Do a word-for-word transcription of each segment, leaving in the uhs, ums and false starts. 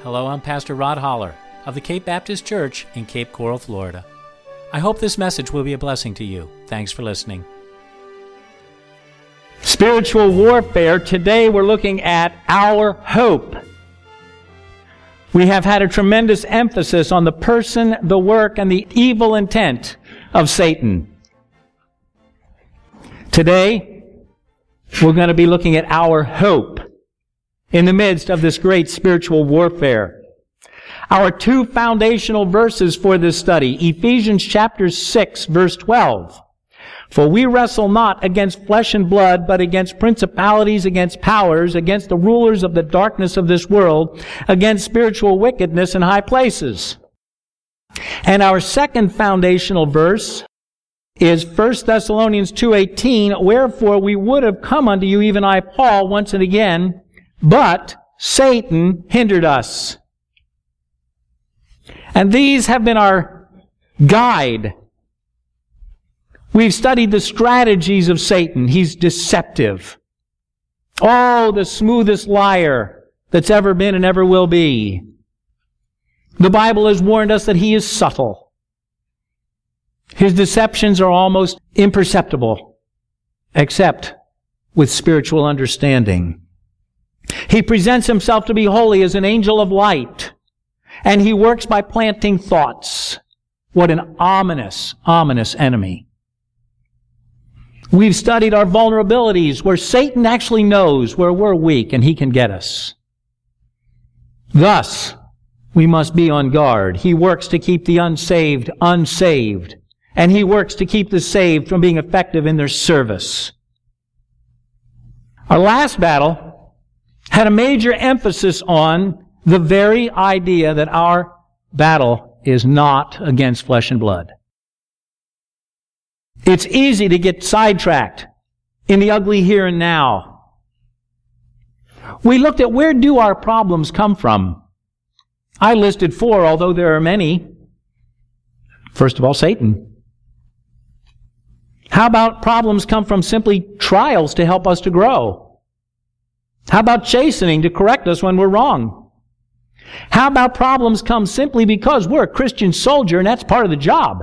Hello, I'm Pastor Rod Holler of the Cape Baptist Church in Cape Coral, Florida. I hope this message will be a blessing to you. Thanks for listening. Spiritual warfare. Today we're looking at our hope. We have had a tremendous emphasis on the person, the work, and the evil intent of Satan. Today, we're going to be looking at our hope in the midst of this great spiritual warfare. Our two foundational verses for this study, Ephesians chapter six, verse twelve. For we wrestle not against flesh and blood, but against principalities, against powers, against the rulers of the darkness of this world, against spiritual wickedness in high places. And our second foundational verse is First Thessalonians two eighteen, wherefore we would have come unto you, even I, Paul, once and again, but Satan hindered us. And these have been our guide. We've studied the strategies of Satan. He's deceptive. Oh, the smoothest liar that's ever been and ever will be. The Bible has warned us that he is subtle. His deceptions are almost imperceptible, except with spiritual understanding. He presents himself to be holy as an angel of light, and he works by planting thoughts. What an ominous, ominous enemy. We've studied our vulnerabilities, where Satan actually knows where we're weak and he can get us. Thus, we must be on guard. He works to keep the unsaved unsaved, and he works to keep the saved from being effective in their service. Our last battle had a major emphasis on the very idea that our battle is not against flesh and blood. It's easy to get sidetracked in the ugly here and now. We looked at where do our problems come from. I listed four, although there are many. First of all, Satan. How about problems come from simply trials to help us to grow? How about chastening to correct us when we're wrong? How about problems come simply because we're a Christian soldier and that's part of the job?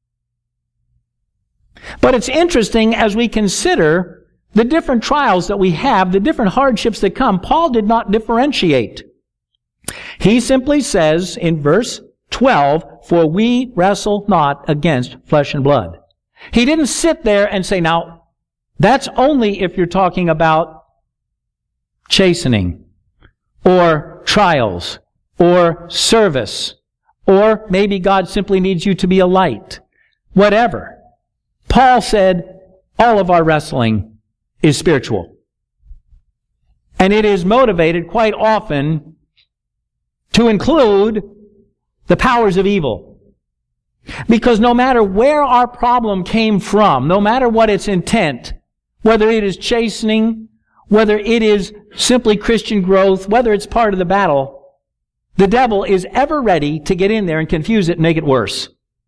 But it's interesting as we consider the different trials that we have, the different hardships that come. Paul did not differentiate. He simply says in verse twelve, for we wrestle not against flesh and blood. He didn't sit there and say, now, that's only if you're talking about chastening, or trials, or service, or maybe God simply needs you to be a light. Whatever. Paul said, all of our wrestling is spiritual. And it is motivated quite often to include the powers of evil. Because no matter where our problem came from, no matter what its intent, whether it is chastening, whether it is simply Christian growth, whether it's part of the battle, the devil is ever ready to get in there and confuse it and make it worse.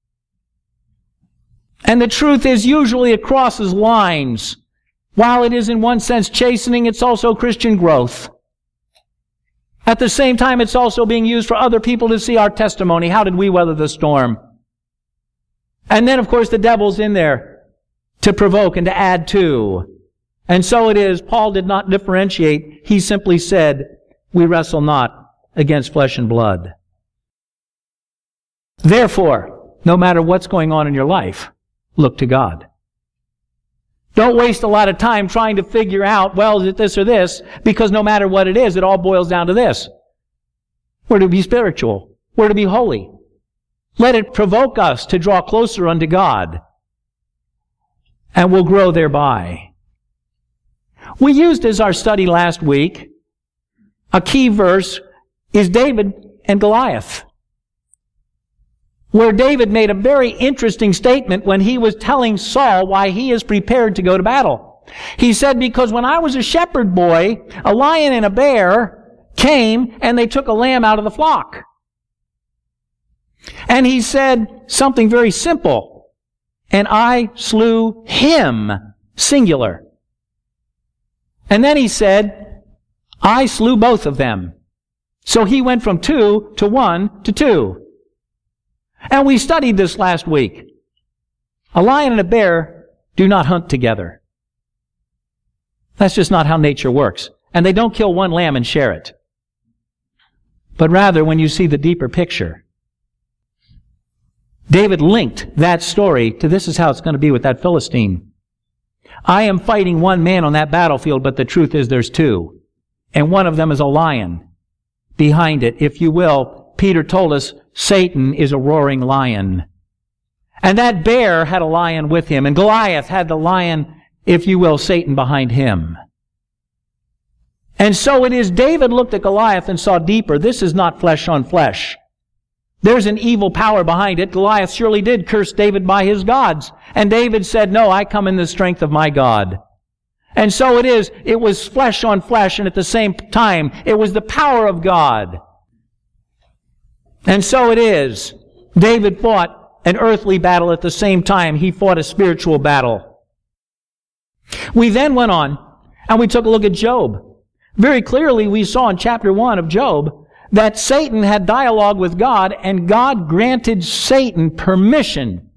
And the truth is, usually it crosses lines. While it is in one sense chastening, it's also Christian growth. At the same time, it's also being used for other people to see our testimony. How did we weather the storm? And then, of course, the devil's in there to provoke and to add to. And so it is, Paul did not differentiate. He simply said, we wrestle not against flesh and blood. Therefore, no matter what's going on in your life, look to God. Don't waste a lot of time trying to figure out, well, is it this or this? Because no matter what it is, it all boils down to this. We're to be spiritual. We're to be holy. Let it provoke us to draw closer unto God. And we'll grow thereby. We used as our study last week, a key verse is David and Goliath, where David made a very interesting statement when he was telling Saul why he is prepared to go to battle. He said, because when I was a shepherd boy, a lion and a bear came and they took a lamb out of the flock. And he said something very simple, and I slew him, singular. And then he said, I slew both of them. So he went from two to one to two. And we studied this last week. A lion and a bear do not hunt together. That's just not how nature works. And they don't kill one lamb and share it. But rather, when you see the deeper picture, David linked that story to this is how it's going to be with that Philistine. I am fighting one man on that battlefield, but the truth is there's two. And one of them is a lion. Behind it, if you will, Peter told us Satan is a roaring lion. And that bear had a lion with him, and Goliath had the lion, if you will, Satan behind him. And so it is, David looked at Goliath and saw deeper. This is not flesh on flesh. There's an evil power behind it. Goliath surely did curse David by his gods. And David said, no, I come in the strength of my God. And so it is, it was flesh on flesh, and at the same time, it was the power of God. And so it is, David fought an earthly battle at the same time he fought a spiritual battle. We then went on, and we took a look at Job. Very clearly, we saw in chapter one of Job that Satan had dialogue with God, and God granted Satan permission.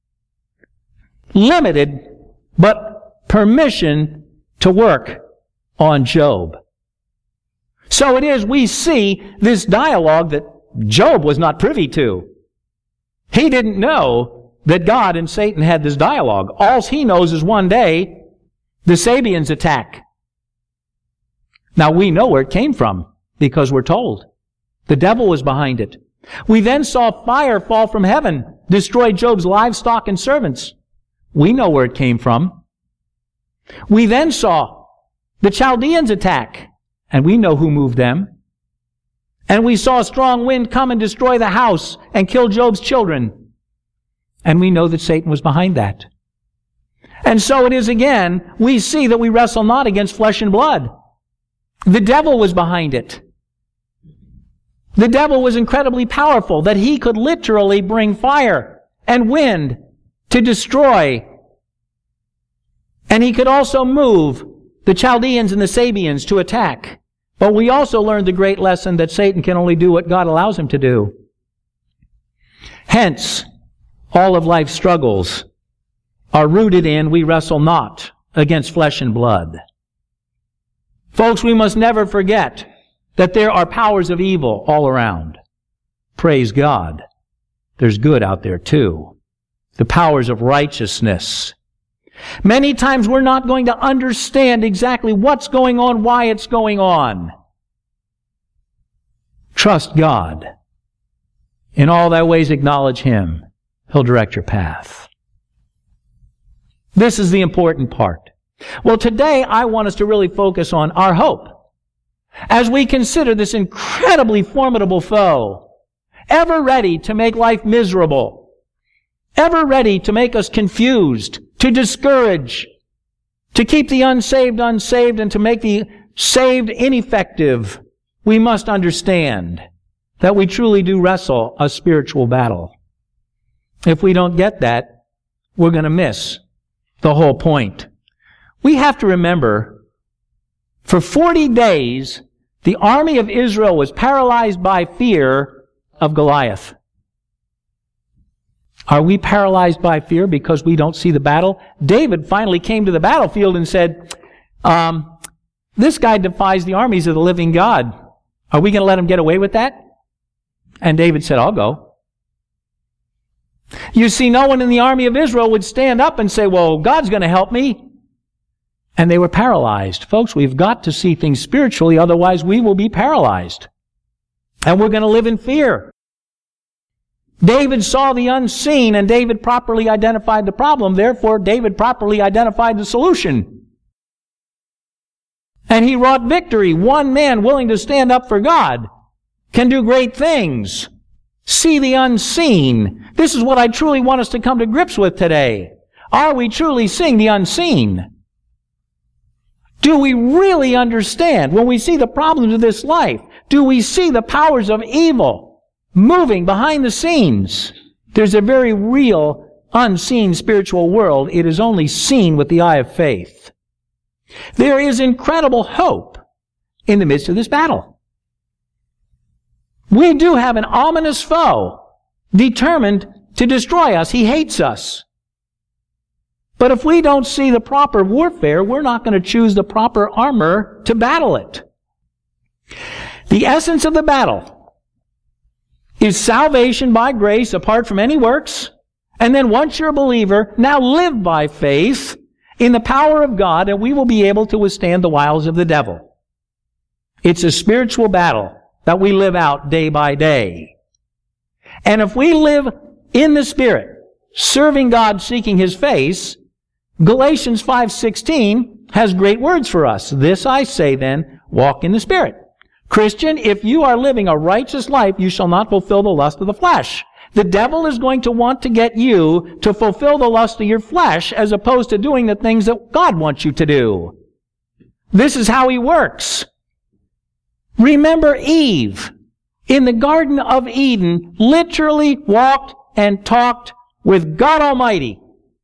Limited, but permission to work on Job. So it is, we see this dialogue that Job was not privy to. He didn't know that God and Satan had this dialogue. All he knows is one day, the Sabians attack. Now we know where it came from, because we're told. The devil was behind it. We then saw fire fall from heaven, destroy Job's livestock and servants. We know where it came from. We then saw the Chaldeans attack, and we know who moved them. And we saw a strong wind come and destroy the house and kill Job's children. And we know that Satan was behind that. And so it is again, we see that we wrestle not against flesh and blood. The devil was behind it. The devil was incredibly powerful, that he could literally bring fire and wind to destroy. And he could also move the Chaldeans and the Sabians to attack. But we also learned the great lesson that Satan can only do what God allows him to do. Hence, all of life's struggles are rooted in we wrestle not against flesh and blood. Folks, we must never forget that there are powers of evil all around. Praise God. There's good out there too. The powers of righteousness. Many times we're not going to understand exactly what's going on, why it's going on. Trust God. In all thy ways acknowledge Him. He'll direct your path. This is the important part. Well, today I want us to really focus on our hope. As we consider this incredibly formidable foe, ever ready to make life miserable, ever ready to make us confused, to discourage, to keep the unsaved unsaved, and to make the saved ineffective, we must understand that we truly do wrestle a spiritual battle. If we don't get that, we're going to miss the whole point. We have to remember, for forty days, the army of Israel was paralyzed by fear of Goliath. Are we paralyzed by fear because we don't see the battle? David finally came to the battlefield and said, um, this guy defies the armies of the living God. Are we going to let him get away with that? And David said, I'll go. You see, no one in the army of Israel would stand up and say, well, God's going to help me. And they were paralyzed. Folks, we've got to see things spiritually, otherwise we will be paralyzed. And we're going to live in fear. David saw the unseen, and David properly identified the problem. Therefore, David properly identified the solution. And he wrought victory. One man willing to stand up for God can do great things. See the unseen. This is what I truly want us to come to grips with today. Are we truly seeing the unseen? Do we really understand when we see the problems of this life? Do we see the powers of evil moving behind the scenes? There's a very real, unseen spiritual world. It is only seen with the eye of faith. There is incredible hope in the midst of this battle. We do have an ominous foe determined to destroy us. He hates us. But if we don't see the proper warfare, we're not going to choose the proper armor to battle it. The essence of the battle is salvation by grace apart from any works. And then once you're a believer, now live by faith in the power of God, and we will be able to withstand the wiles of the devil. It's a spiritual battle that we live out day by day. And if we live in the Spirit, serving God, seeking His face, Galatians five sixteen has great words for us. This I say then, walk in the Spirit. Christian, if you are living a righteous life, you shall not fulfill the lust of the flesh. The devil is going to want to get you to fulfill the lust of your flesh as opposed to doing the things that God wants you to do. This is how he works. Remember Eve in the Garden of Eden literally walked and talked with God Almighty.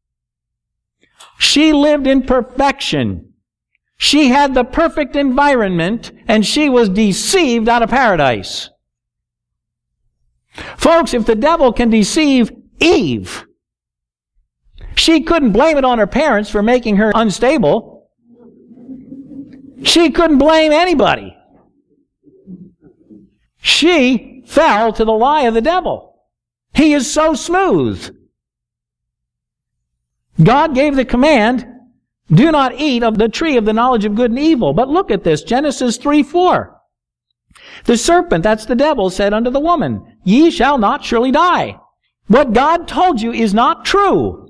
She lived in perfection. She had the perfect environment, and she was deceived out of paradise. Folks, if the devil can deceive Eve, she couldn't blame it on her parents for making her unstable. She couldn't blame anybody. She fell to the lie of the devil. He is so smooth. God gave the command, do not eat of the tree of the knowledge of good and evil. But look at this, Genesis three four. The serpent, that's the devil, said unto the woman, ye shall not surely die. What God told you is not true.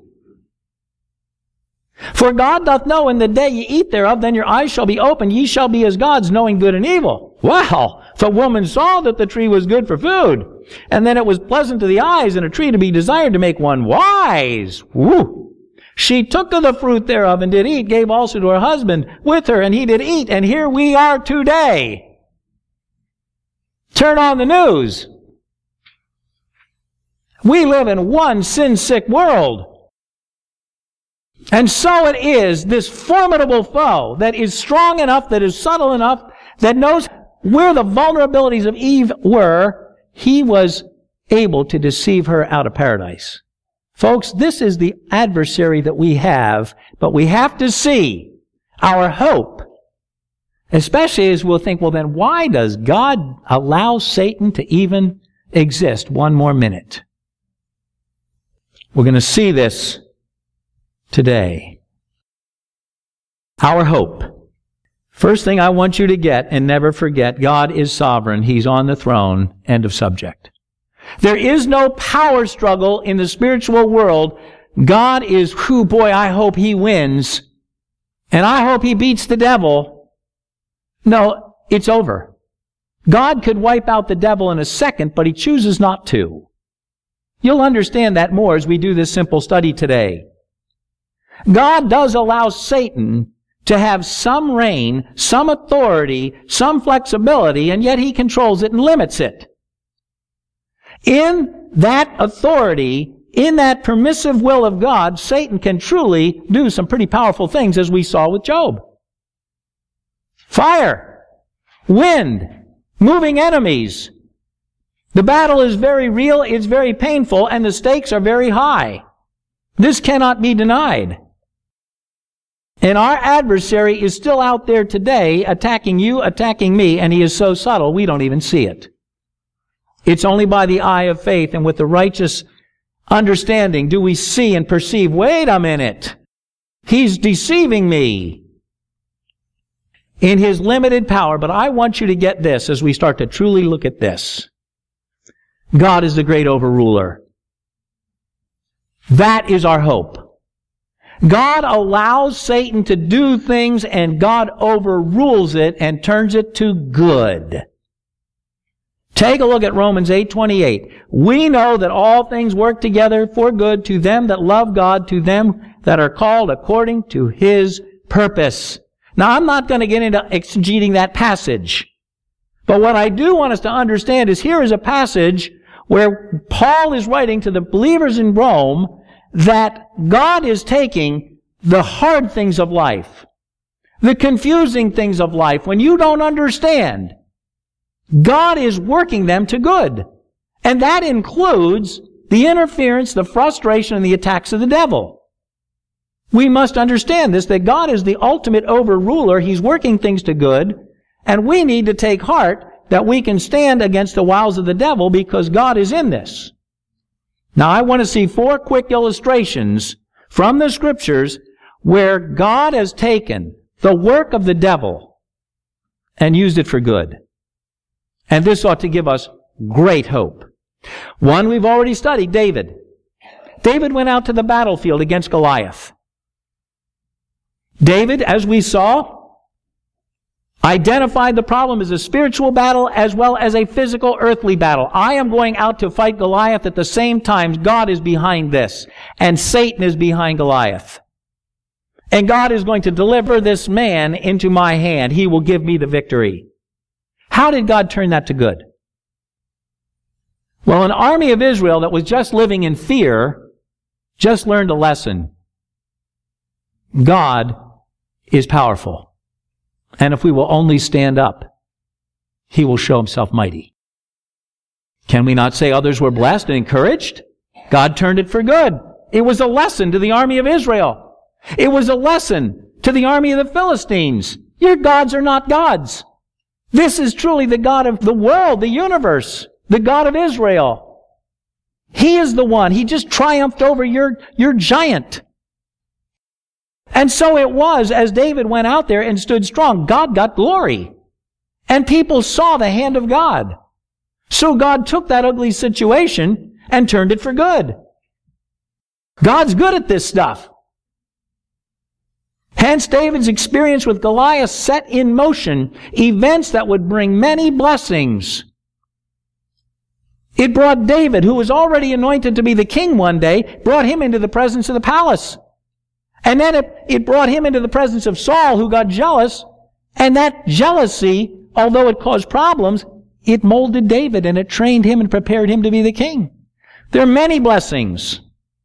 For God doth know in the day ye eat thereof, then your eyes shall be opened, ye shall be as gods, knowing good and evil. Well, the woman saw that the tree was good for food, and then it was pleasant to the eyes, and a tree to be desired to make one wise. Woo! She took of the fruit thereof and did eat, gave also to her husband with her, and he did eat, and here we are today. Turn on the news. We live in one sin-sick world. And so it is, this formidable foe that is strong enough, that is subtle enough, that knows where the vulnerabilities of Eve were, he was able to deceive her out of paradise. Folks, this is the adversary that we have, but we have to see our hope. Especially as we'll think, well then why does God allow Satan to even exist one more minute? We're going to see this today. Our hope. First thing I want you to get and never forget, God is sovereign. He's on the throne. End of subject. There is no power struggle in the spiritual world. God is, whew, boy, I hope He wins. And I hope He beats the devil. No, it's over. God could wipe out the devil in a second, but He chooses not to. You'll understand that more as we do this simple study today. God does allow Satan to have some reign, some authority, some flexibility, and yet He controls it and limits it. In that authority, in that permissive will of God, Satan can truly do some pretty powerful things, as we saw with Job. Fire, wind, moving enemies. The battle is very real, it's very painful, and the stakes are very high. This cannot be denied. And our adversary is still out there today attacking you, attacking me, and he is so subtle we don't even see it. It's only by the eye of faith and with the righteous understanding do we see and perceive, wait a minute, he's deceiving me in his limited power. But I want you to get this as we start to truly look at this. God is the great overruler. That is our hope. God allows Satan to do things, and God overrules it and turns it to good. Take a look at Romans eight twenty-eight. We know that all things work together for good to them that love God, to them that are called according to His purpose. Now, I'm not going to get into exegeting that passage. But what I do want us to understand is here is a passage where Paul is writing to the believers in Rome that God is taking the hard things of life, the confusing things of life, when you don't understand. God is working them to good. And that includes the interference, the frustration, and the attacks of the devil. We must understand this, that God is the ultimate overruler. He's working things to good. And we need to take heart that we can stand against the wiles of the devil because God is in this. Now I want to see four quick illustrations from the Scriptures where God has taken the work of the devil and used it for good. And this ought to give us great hope. One we've already studied, David. David went out to the battlefield against Goliath. David, as we saw, identified the problem as a spiritual battle as well as a physical earthly battle. I am going out to fight Goliath at the same time. God is behind this, and Satan is behind Goliath. And God is going to deliver this man into my hand. He will give me the victory. How did God turn that to good? Well, an army of Israel that was just living in fear just learned a lesson. God is powerful. And if we will only stand up, He will show Himself mighty. Can we not say others were blessed and encouraged? God turned it for good. It was a lesson to the army of Israel. It was a lesson to the army of the Philistines. Your gods are not gods. This is truly the God of the world, the universe, the God of Israel. He is the one. He just triumphed over your, your giant. And so it was, as David went out there and stood strong, God got glory. And people saw the hand of God. So God took that ugly situation and turned it for good. God's good at this stuff. Hence, David's experience with Goliath set in motion events that would bring many blessings. It brought David, who was already anointed to be the king one day, brought him into the presence of the palace. And then it, it brought him into the presence of Saul, who got jealous. And that jealousy, although it caused problems, it molded David and it trained him and prepared him to be the king. There are many blessings.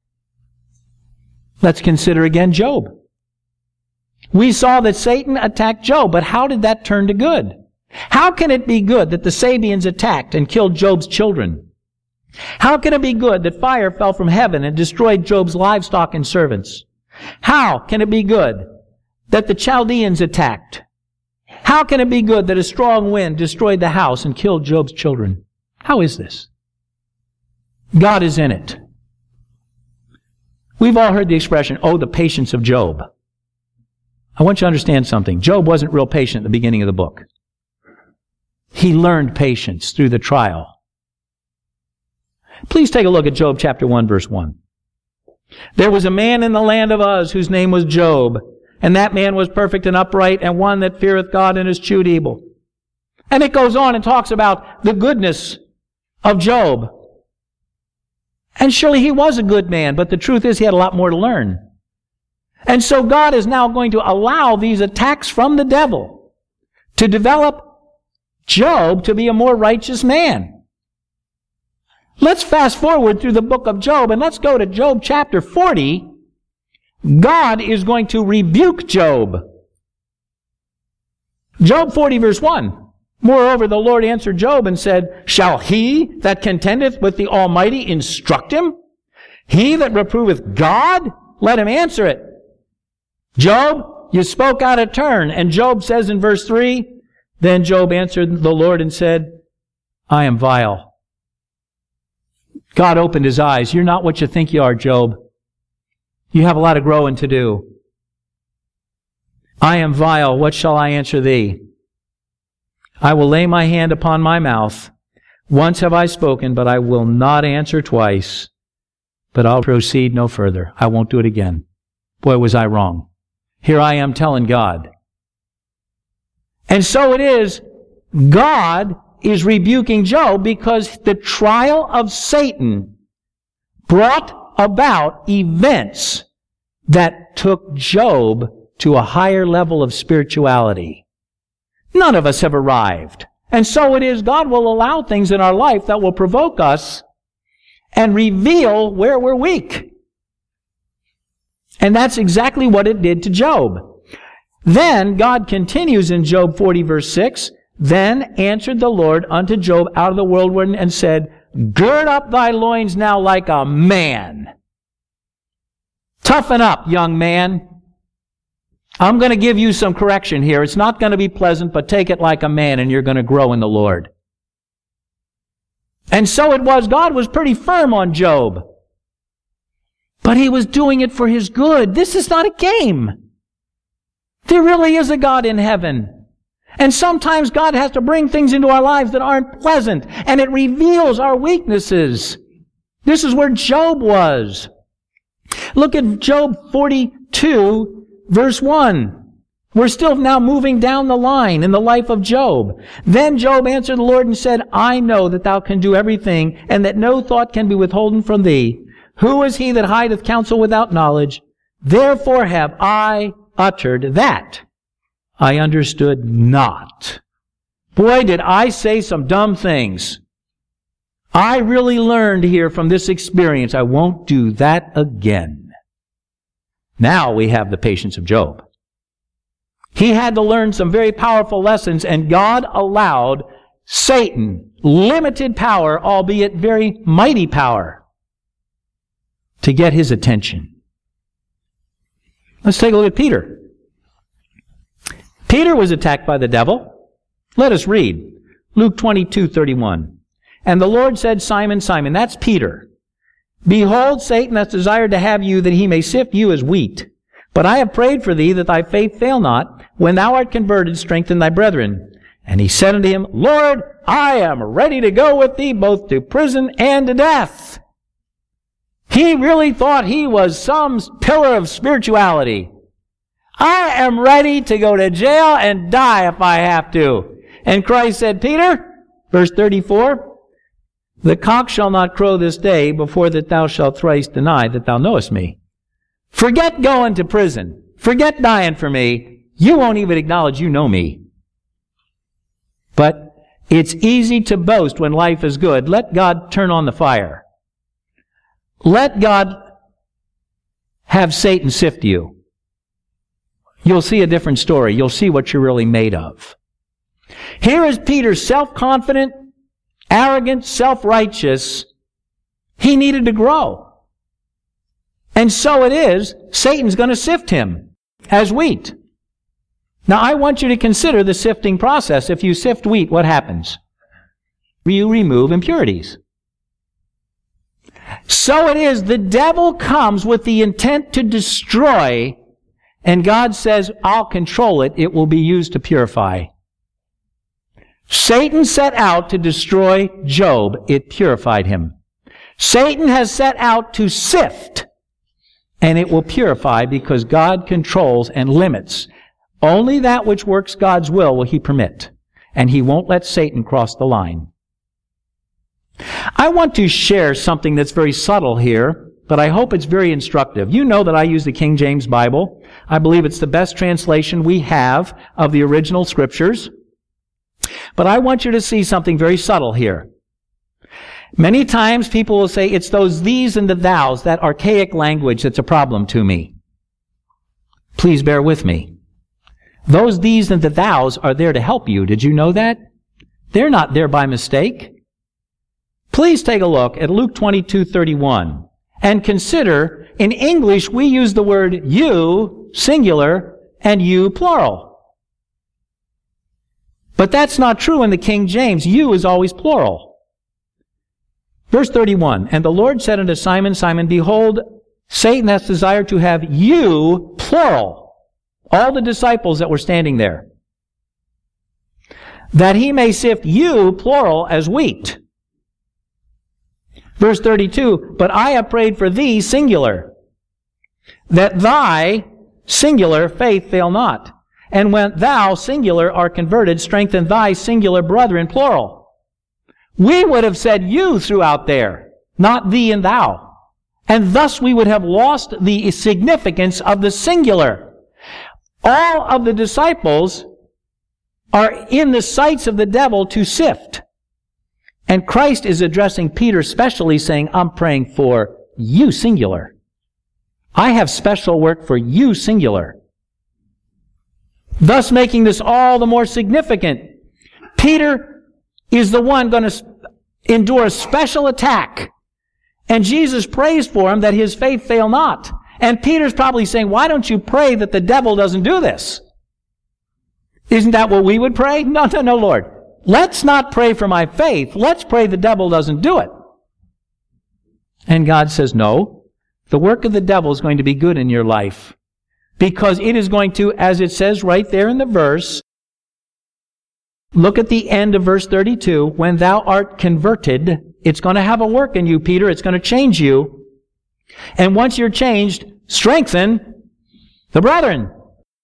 Let's consider again Job. We saw that Satan attacked Job, but how did that turn to good? How can it be good that the Sabians attacked and killed Job's children? How can it be good that fire fell from heaven and destroyed Job's livestock and servants? How can it be good that the Chaldeans attacked? How can it be good that a strong wind destroyed the house and killed Job's children? How is this? God is in it. We've all heard the expression, oh, the patience of Job. I want you to understand something. Job wasn't real patient at the beginning of the book. He learned patience through the trial. Please take a look at Job chapter one, verse one. There was a man in the land of Uz whose name was Job, and that man was perfect and upright, and one that feareth God and eschewed evil. And it goes on and talks about the goodness of Job. And surely he was a good man, but the truth is he had a lot more to learn. And so God is now going to allow these attacks from the devil to develop Job to be a more righteous man. Let's fast forward through the book of Job and let's go to Job chapter forty. God is going to rebuke Job. Job forty verse one. Moreover, the Lord answered Job and said, shall he that contendeth with the Almighty instruct him? He that reproveth God, let him answer it. Job, you spoke out of turn. And Job says in verse three, then Job answered the Lord and said, I am vile. God opened his eyes. You're not what you think you are, Job. You have a lot of growing to do. I am vile. What shall I answer thee? I will lay my hand upon my mouth. Once have I spoken, but I will not answer twice. But I'll proceed no further. I won't do it again. Boy, was I wrong. Here I am telling God. And so it is, God is rebuking Job because the trial of Satan brought about events that took Job to a higher level of spirituality. None of us have arrived. And so it is, God will allow things in our life that will provoke us and reveal where we're weak. And that's exactly what it did to Job. Then God continues in Job forty verse six, Then answered the Lord unto Job out of the whirlwind and said, Gird up thy loins now like a man. Toughen up, young man. I'm going to give you some correction here. It's not going to be pleasant, but take it like a man and you're going to grow in the Lord. And so it was. God was pretty firm on Job. But he was doing it for his good. This is not a game. There really is a God in heaven. And sometimes God has to bring things into our lives that aren't pleasant, and it reveals our weaknesses. This is where Job was. Look at Job forty-two, verse one. We're still now moving down the line in the life of Job. Then Job answered the Lord and said, I know that thou can do everything, and that no thought can be withholden from thee. Who is he that hideth counsel without knowledge? Therefore have I uttered that I understood not. Boy, did I say some dumb things. I really learned here from this experience. I won't do that again. Now we have the patience of Job. He had to learn some very powerful lessons, and God allowed Satan, limited power, albeit very mighty power, to get his attention. Let's take a look at Peter. Peter was attacked by the devil. Let us read Luke twenty-two thirty-one. And the Lord said, Simon, Simon, that's Peter. Behold, Satan hath desired to have you, that he may sift you as wheat. But I have prayed for thee, that thy faith fail not. When thou art converted, strengthen thy brethren. And he said unto him, Lord, I am ready to go with thee both to prison and to death. He really thought he was some pillar of spirituality. I am ready to go to jail and die if I have to. And Christ said, Peter, verse thirty-four, the cock shall not crow this day before that thou shalt thrice deny that thou knowest me. Forget going to prison. Forget dying for me. You won't even acknowledge you know me. But it's easy to boast when life is good. Let God turn on the fire. Let God have Satan sift you. You'll see a different story. You'll see what you're really made of. Here is Peter, self-confident, arrogant, self-righteous. He needed to grow. And so it is, Satan's going to sift him as wheat. Now I want you to consider the sifting process. If you sift wheat, what happens? You remove impurities. So it is, the devil comes with the intent to destroy, and God says, I'll control it. It will be used to purify. Satan set out to destroy Job. It purified him. Satan has set out to sift, and it will purify because God controls and limits. Only that which works God's will will he permit, and he won't let Satan cross the line. I want to share something that's very subtle here, but I hope it's very instructive. You know that I use the King James Bible. I believe it's the best translation we have of the original scriptures. But I want you to see something very subtle here. Many times people will say, it's those these and the thous, that archaic language that's a problem to me. Please bear with me. Those these and the thous are there to help you. Did you know that? They're not there by mistake. Please take a look at Luke twenty-two thirty-one and consider, in English we use the word you, singular, and you, plural. But that's not true in the King James. You is always plural. Verse thirty-one, and the Lord said unto Simon, Simon, behold, Satan hath desired to have you, plural, all the disciples that were standing there, that he may sift you, plural, as wheat. Verse thirty-two, but I have prayed for thee, singular, that thy, singular, faith fail not. And when thou, singular, are converted, strengthen thy, singular, brethren, plural. We would have said you throughout there, not thee and thou. And thus we would have lost the significance of the singular. All of the disciples are in the sights of the devil to sift. And Christ is addressing Peter specially, saying, I'm praying for you, singular. I have special work for you, singular. Thus making this all the more significant. Peter is the one going to endure a special attack. And Jesus prays for him that his faith fail not. And Peter's probably saying, why don't you pray that the devil doesn't do this? Isn't that what we would pray? No, no, no, Lord. Let's not pray for my faith. Let's pray the devil doesn't do it. And God says, no. The work of the devil is going to be good in your life. Because it is going to, as it says right there in the verse, look at the end of verse thirty-two. When thou art converted, it's going to have a work in you, Peter. It's going to change you. And once you're changed, strengthen the brethren.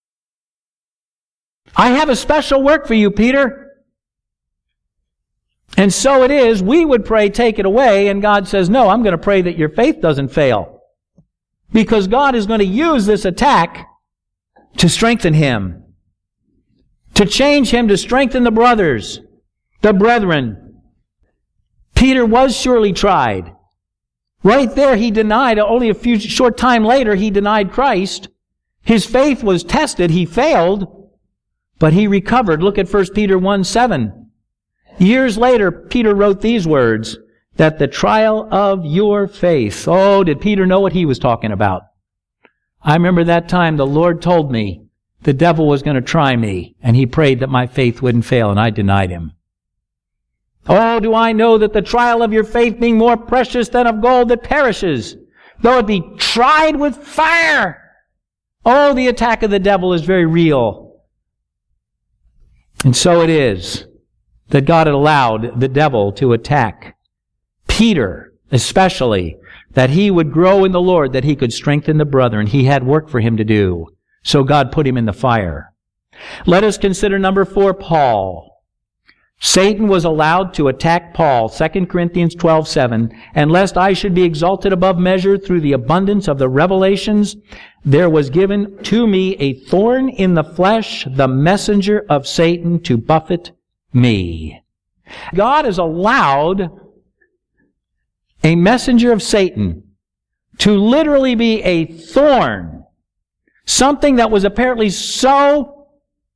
I have a special work for you, Peter. And so it is, we would pray, take it away, and God says, no, I'm going to pray that your faith doesn't fail. Because God is going to use this attack to strengthen him. To change him, to strengthen the brothers, the brethren. Peter was surely tried. Right there he denied, only a few short time later he denied Christ. His faith was tested, he failed, but he recovered. Look at First Peter one seven. Years later, Peter wrote these words, that the trial of your faith. Oh, did Peter know what he was talking about? I remember that time the Lord told me the devil was going to try me, and he prayed that my faith wouldn't fail, and I denied him. Oh, do I know that the trial of your faith being more precious than of gold that perishes, though it be tried with fire. Oh, the attack of the devil is very real. And so it is that God had allowed the devil to attack Peter, especially, that he would grow in the Lord, that he could strengthen the brethren. He had work for him to do. So God put him in the fire. Let us consider number four, Paul. Satan was allowed to attack Paul, Second Corinthians twelve seven, and lest I should be exalted above measure through the abundance of the revelations, there was given to me a thorn in the flesh, the messenger of Satan to buffet me. God has allowed a messenger of Satan to literally be a thorn, something that was apparently so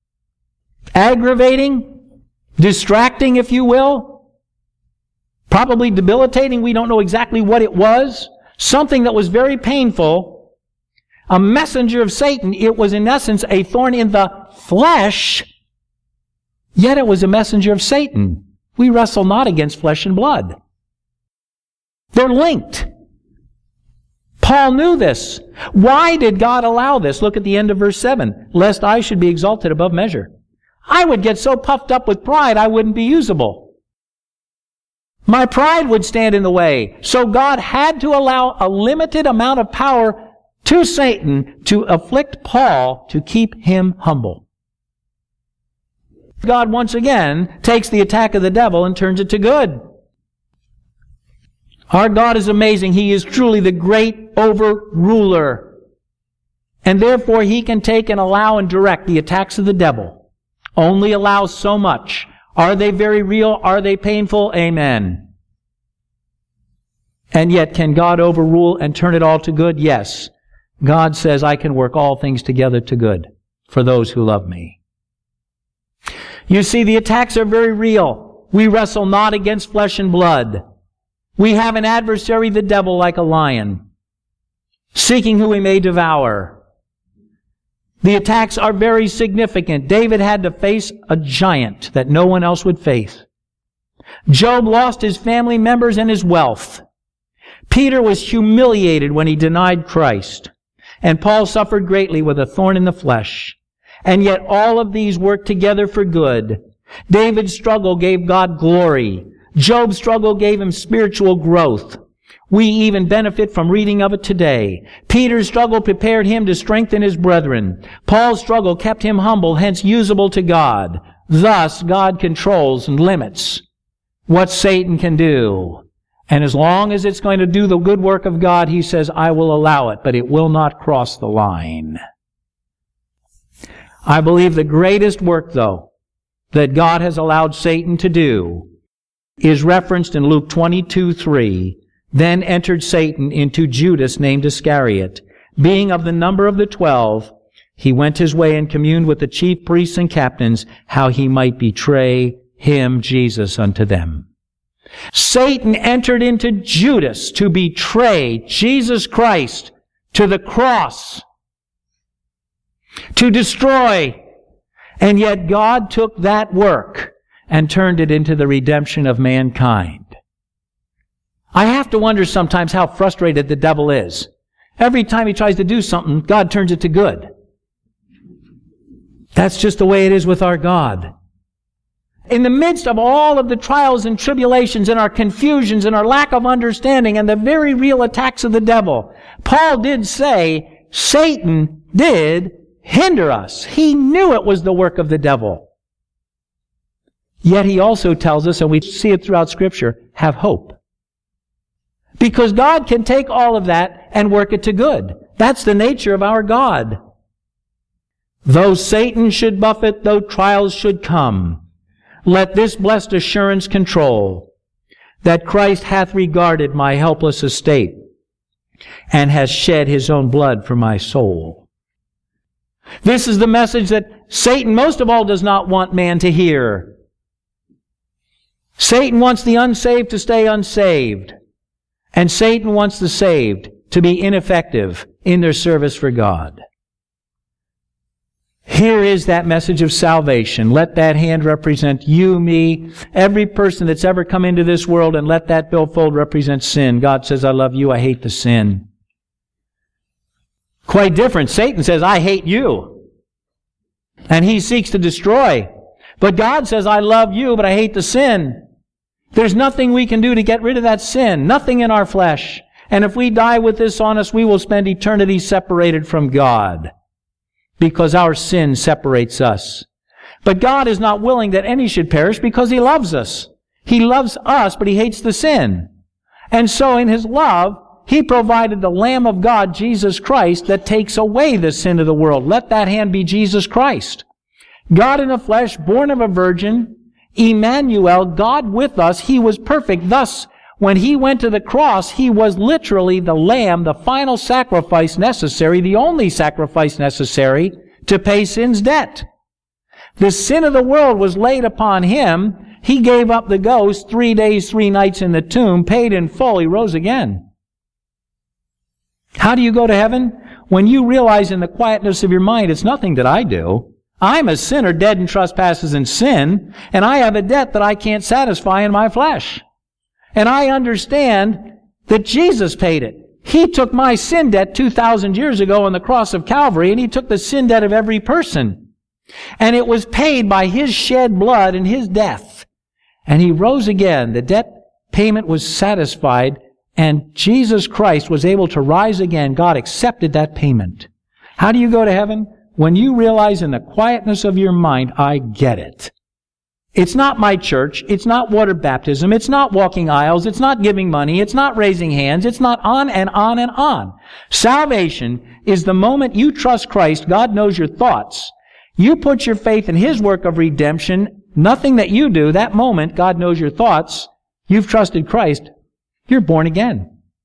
aggravating, distracting, if you will, probably debilitating. We don't know exactly what it was. Something that was very painful. A messenger of Satan. It was in essence a thorn in the flesh, yet it was a messenger of Satan. We wrestle not against flesh and blood. They're linked. Paul knew this. Why did God allow this? Look at the end of verse seven. Lest I should be exalted above measure. I would get so puffed up with pride I wouldn't be usable. My pride would stand in the way. So God had to allow a limited amount of power to Satan to afflict Paul to keep him humble. God once again takes the attack of the devil and turns it to good. Our God is amazing. He is truly the great overruler. And therefore He can take and allow and direct the attacks of the devil. Only allows so much. Are they very real? Are they painful? Amen. And yet, can God overrule and turn it all to good? Yes. God says, I can work all things together to good for those who love me. You see, the attacks are very real. We wrestle not against flesh and blood. We have an adversary, the devil, like a lion, seeking who he may devour. The attacks are very significant. David had to face a giant that no one else would face. Job lost his family members and his wealth. Peter was humiliated when he denied Christ. And Paul suffered greatly with a thorn in the flesh. And yet all of these worked together for good. David's struggle gave God glory. Job's struggle gave him spiritual growth. We even benefit from reading of it today. Peter's struggle prepared him to strengthen his brethren. Paul's struggle kept him humble, hence usable to God. Thus, God controls and limits what Satan can do. And as long as it's going to do the good work of God, He says, I will allow it, but it will not cross the line. I believe the greatest work, though, that God has allowed Satan to do is referenced in Luke twenty-two three. Then entered Satan into Judas named Iscariot. Being of the number of the twelve, he went his way and communed with the chief priests and captains how he might betray him, Jesus, unto them. Satan entered into Judas to betray Jesus Christ to the cross, to destroy. And yet God took that work and turned it into the redemption of mankind. I have to wonder sometimes how frustrated the devil is. Every time he tries to do something, God turns it to good. That's just the way it is with our God. In the midst of all of the trials and tribulations and our confusions and our lack of understanding and the very real attacks of the devil, Paul did say, Satan did hinder us. He knew it was the work of the devil. Yet he also tells us, and we see it throughout Scripture, have hope. Because God can take all of that and work it to good. That's the nature of our God. Though Satan should buffet, though trials should come, let this blessed assurance control, that Christ hath regarded my helpless estate, and has shed his own blood for my soul. This is the message that Satan most of all does not want man to hear. Satan wants the unsaved to stay unsaved, and Satan wants the saved to be ineffective in their service for God. Here is that message of salvation. Let that hand represent you, me, every person that's ever come into this world, and let that billfold represent sin. God says, I love you, I hate the sin. Quite different. Satan says, I hate you. And he seeks to destroy. But God says, I love you, but I hate the sin. There's nothing we can do to get rid of that sin. Nothing in our flesh. And if we die with this on us, we will spend eternity separated from God, because our sin separates us. But God is not willing that any should perish because He loves us. He loves us, but He hates the sin. And so in His love, He provided the Lamb of God, Jesus Christ, that takes away the sin of the world. Let that hand be Jesus Christ. God in the flesh, born of a virgin, Emmanuel, God with us. He was perfect. Thus, when He went to the cross, He was literally the Lamb, the final sacrifice necessary, the only sacrifice necessary to pay sin's debt. The sin of the world was laid upon Him. He gave up the ghost, three days, three nights in the tomb, paid in full. He rose again. How do you go to heaven? When you realize in the quietness of your mind, it's nothing that I do. I'm a sinner, dead in trespasses and sin, and I have a debt that I can't satisfy in my flesh. And I understand that Jesus paid it. He took my sin debt two thousand years ago on the cross of Calvary, and He took the sin debt of every person. And it was paid by His shed blood and His death. And He rose again. The debt payment was satisfied, and Jesus Christ was able to rise again. God accepted that payment. How do you go to heaven? When you realize in the quietness of your mind, I get it. It's not my church. It's not water baptism. It's not walking aisles. It's not giving money. It's not raising hands. It's not on and on and on. Salvation is the moment you trust Christ. God knows your thoughts. You put your faith in His work of redemption. Nothing that you do, that moment, God knows your thoughts. You've trusted Christ. You're born again.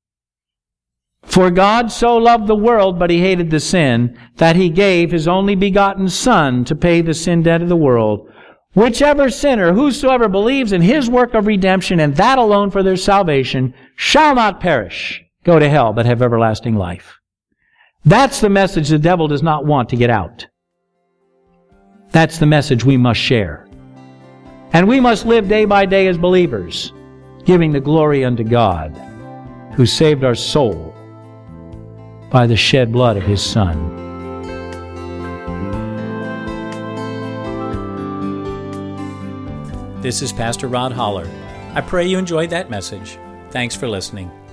For God so loved the world, but He hated the sin, that He gave His only begotten Son to pay the sin debt of the world. Whichever sinner, whosoever believes in His work of redemption, and that alone for their salvation, shall not perish, go to hell, but have everlasting life. That's the message the devil does not want to get out. That's the message we must share. And we must live day by day as believers, giving the glory unto God, who saved our soul by the shed blood of His Son. This is Pastor Rod Holler. I pray you enjoyed that message. Thanks for listening.